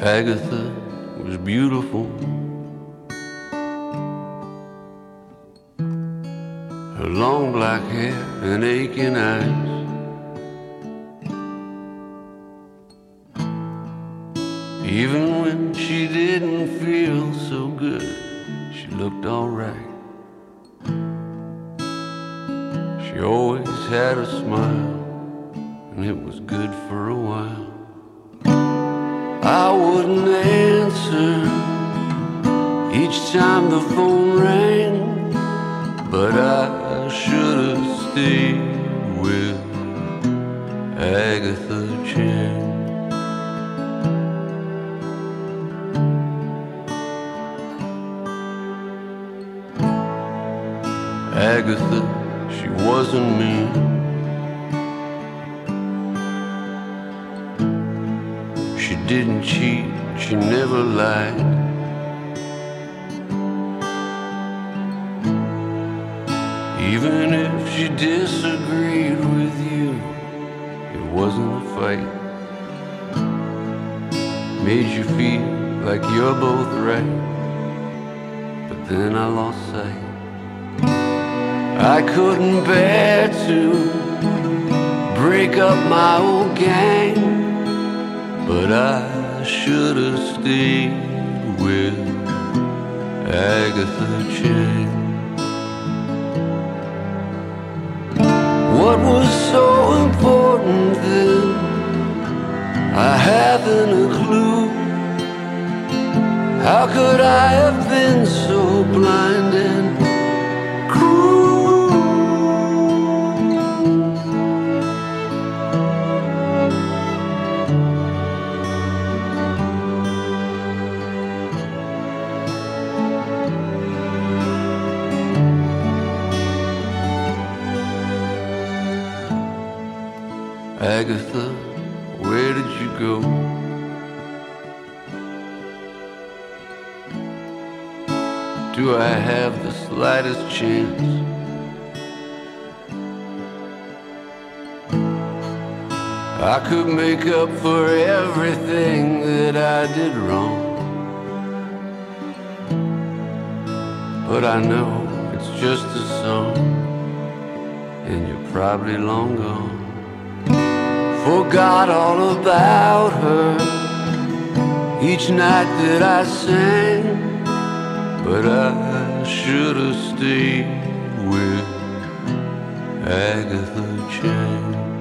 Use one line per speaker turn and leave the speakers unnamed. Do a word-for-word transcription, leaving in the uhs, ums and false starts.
Agatha was beautiful. Her long black hair and aching eyes, even when she didn't feel so good, she looked alright. She always had a smile, and it was good for a while. I wouldn't answer each time the phone rang, but I should have stayed with Agatha Chang. Agatha, she wasn't mean. She didn't cheat, she never lied. Even if she disagreed with you, it wasn't a fight. Made you feel like you're both right, but then I lost sight. I couldn't bear to break up my old gang, but I should have stayed with Agatha Chang. What was so important then? I haven't a clue. How could I have been so blind and cruel? Agatha, where did you go? Do I have the slightest chance? I could make up for everything that I did wrong, but I know it's just a song, and you're probably long gone. Forgot all about her each night that I sang, but I should have stayed with Agatha Chang.